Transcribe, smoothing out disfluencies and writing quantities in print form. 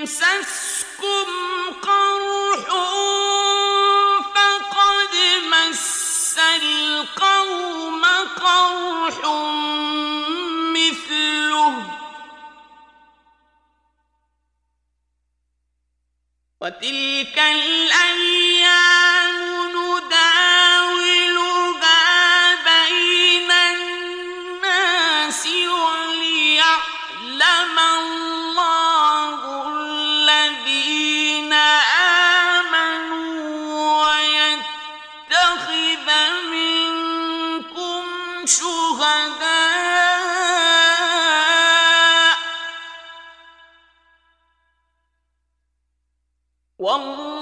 يَمْسَسْكُمْ قَرْحٌ فَقَدْ مَسَّ الْقَوْمَ قَرْحٌ مِّثْلُهُ ۚ وَتِلْكَ الْأَيَّامُ نُدَاوِلُهَا بَيْنَ النَّاسِ وَلِيَعْلَمَ اللَّهُ الَّذِينَ آمَنُوا وَيَتَّخِذَ مِنكُمْ شُهَدَاءَ ۗ وَاللَّهُ